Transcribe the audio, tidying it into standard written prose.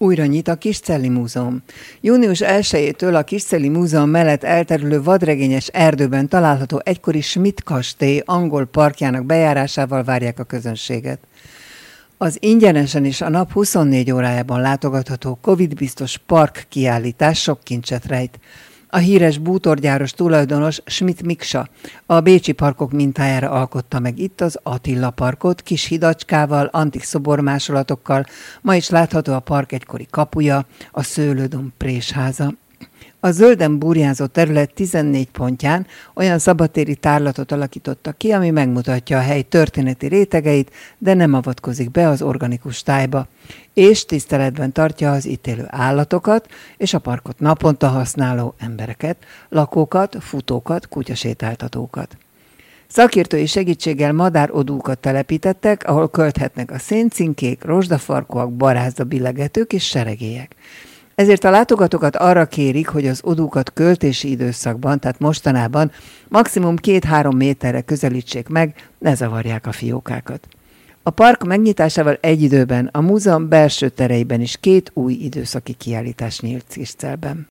Újra nyit a Kiscelli Múzeum. Június 1-től a Kiscelli Múzeum mellett elterülő vadregényes erdőben található egykori Schmidt kastély angol parkjának bejárásával várják a közönséget. Az ingyenesen és a nap 24 órájában látogatható Covid-biztos park kiállítás sok kincset rejt. A híres bútorgyáros tulajdonos Schmidt Miksa a bécsi parkok mintájára alkotta meg itt az Attila parkot, kis hidacskával, antik szobormásolatokkal, ma is látható a park egykori kapuja, a Szőlődomb présháza. A zölden burjánzott terület 14 pontján olyan szabadtéri tárlatot alakítottak ki, ami megmutatja a hely történeti rétegeit, de nem avatkozik be az organikus tájba, és tiszteletben tartja az itt élő állatokat és a parkot naponta használó embereket, lakókat, futókat, kutyasétáltatókat. Szakértői segítséggel madárodúkat telepítettek, ahol költhetnek a széncinkék, rozsdafarkúak, barázdabillengetők és seregélyek. Ezért a látogatókat arra kérik, hogy az odúkat költési időszakban, tehát mostanában maximum 2-3 méterre közelítsék meg, ne zavarják a fiókákat. A park megnyitásával egy időben a múzeum belső tereiben is 2 új időszaki kiállítás nyílt Kiscelben.